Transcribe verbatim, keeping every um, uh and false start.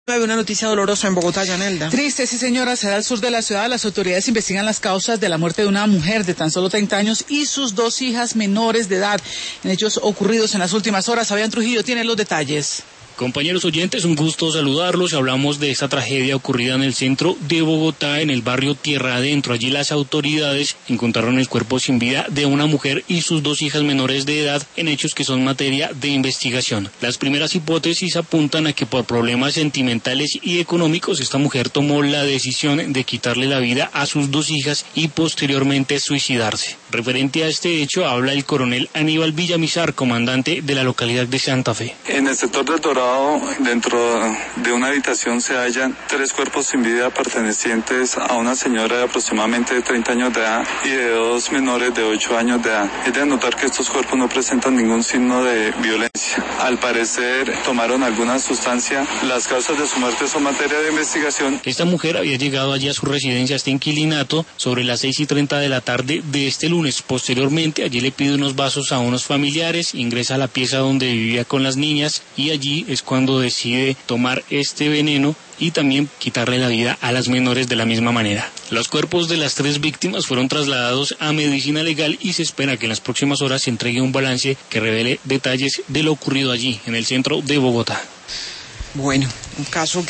Una noticia dolorosa en Bogotá, Yanelda. Triste, sí señora, será al sur de la ciudad. Las autoridades investigan las causas de la muerte de una mujer de tan solo treinta años y sus dos hijas menores de edad, en hechos ocurridos en las últimas horas. Fabián Trujillo tiene los detalles. Compañeros oyentes, un gusto saludarlos. Hablamos de esta tragedia ocurrida en el centro de Bogotá, en el barrio Tierra Adentro. Allí las autoridades encontraron el cuerpo sin vida de una mujer y sus dos hijas menores de edad en hechos que son materia de investigación. Las primeras hipótesis apuntan a que por problemas sentimentales y económicos esta mujer tomó la decisión de quitarle la vida a sus dos hijas y posteriormente suicidarse. Referente a este hecho habla el coronel Aníbal Villamizar, comandante de la localidad de Santa Fe. En el sector del Dorado, dentro de una habitación se hallan tres cuerpos sin vida pertenecientes a una señora de aproximadamente treinta años de edad y de dos menores de ocho años de edad. Es de notar que estos cuerpos no presentan ningún signo de violencia. Al parecer tomaron alguna sustancia. Las causas de su muerte son materia de investigación. Esta mujer había llegado allí a su residencia, este inquilinato, sobre las seis y treinta de la tarde de este lunes. Posteriormente, allí le pide unos vasos a unos familiares, ingresa a la pieza donde vivía con las niñas y allí es cuando decide tomar este veneno y también quitarle la vida a las menores de la misma manera. Los cuerpos de las tres víctimas fueron trasladados a medicina legal y se espera que en las próximas horas se entregue un balance que revele detalles de lo ocurrido allí, en el centro de Bogotá. Bueno, un caso que